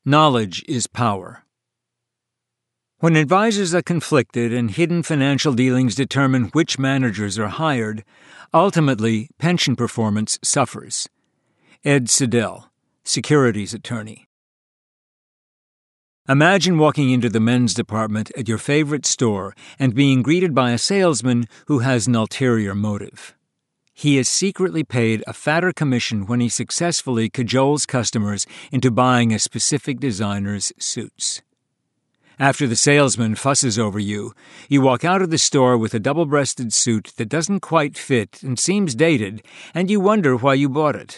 Knowledge is power. When advisors are conflicted and hidden financial dealings determine which managers are hired, ultimately pension performance suffers. Ed Siddell, securities attorney. Imagine walking into the men's department at your favorite store and being greeted by a salesman who has an ulterior motive. He is secretly paid a fatter commission when he successfully cajoles customers into buying a specific designer's suits. After the salesman fusses over you, you walk out of the store with a double-breasted suit that doesn't quite fit and seems dated, and you wonder why you bought it.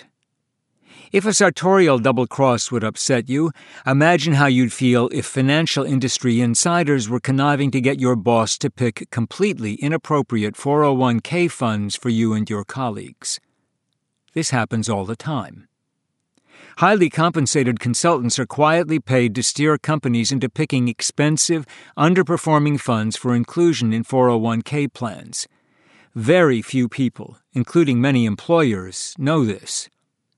If a sartorial double-cross would upset you, imagine how you'd feel if financial industry insiders were conniving to get your boss to pick completely inappropriate 401k funds for you and your colleagues. This happens all the time. Highly compensated consultants are quietly paid to steer companies into picking expensive, underperforming funds for inclusion in 401k plans. Very few people, including many employers, know this.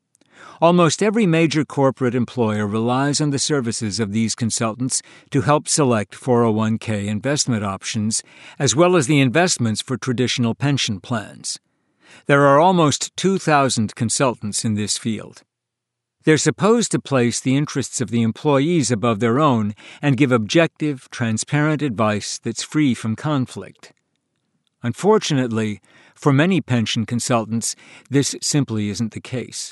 Almost every major corporate employer relies on the services of these consultants to help select 401k investment options, as well as the investments for traditional pension plans. There are almost 2,000 consultants in this field. They're supposed to place the interests of the employees above their own and give objective, transparent advice that's free from conflict. Unfortunately, for many pension consultants, this simply isn't the case.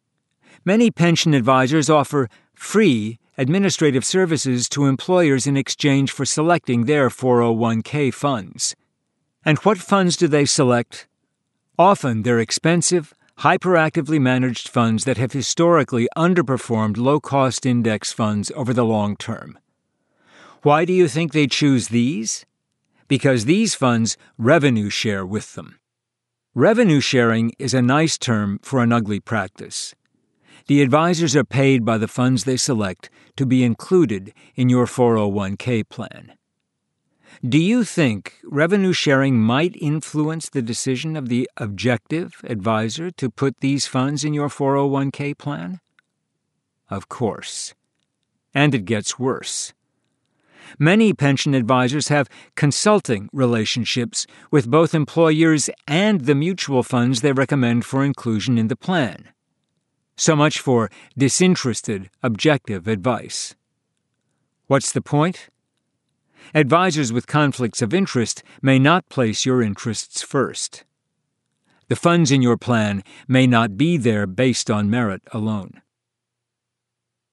Many pension advisors offer free administrative services to employers in exchange for selecting their 401k funds. And what funds do they select? Often they're expensive, hyperactively managed funds that have historically underperformed low-cost index funds over the long term. Why do you think they choose these? Because these funds revenue share with them. Revenue sharing is a nice term for an ugly practice. The advisors are paid by the funds they select to be included in your 401k plan. Do you think revenue sharing might influence the decision of the objective advisor to put these funds in your 401k plan? Of course. And it gets worse. Many pension advisors have consulting relationships with both employers and the mutual funds they recommend for inclusion in the plan. So much for disinterested, objective advice. What's the point? Advisors with conflicts of interest may not place your interests first. The funds in your plan may not be there based on merit alone.